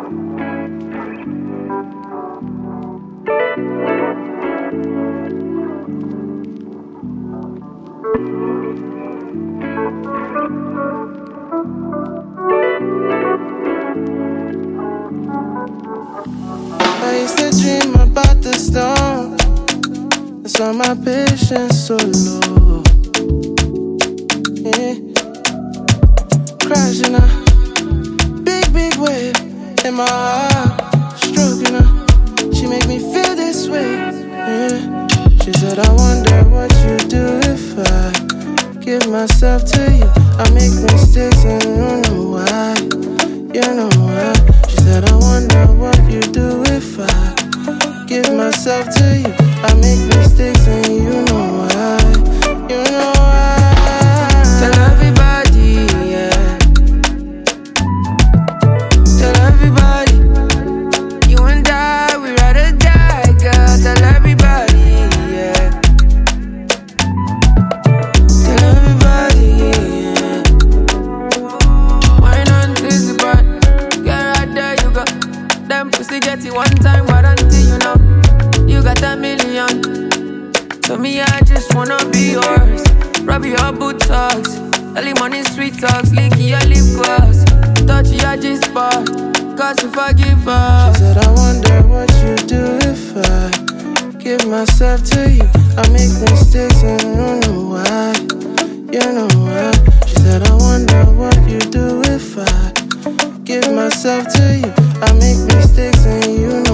I used to dream about the storm. That's why my patience so low. Yeah. Crashing a big wave in my heart, stroking her. She make me feel this way. Yeah. She said, I wonder what you do if I give myself to you. I make mistakes and you know why. You know why. She said, I wonder what you do if I give myself to you. I make mistakes and you know why. You know why. Tell everybody, yeah. Tell everybody, you and I, we ride or die, girl. Tell everybody, yeah. Tell everybody, yeah. Why not twist the part? Get right there, you go. Them pussy get it one time, warranty, you know. You got a million. So me, I just wanna be yours. Rub your boot talks. Early morning sweet talks. Licky your lip gloss. Touch your G-spot. Cause if I give up. She said, I wonder what you do if I give myself to you. I make mistakes and you know why. You know why. She said, I wonder what you do if I give myself to you. I make mistakes and you know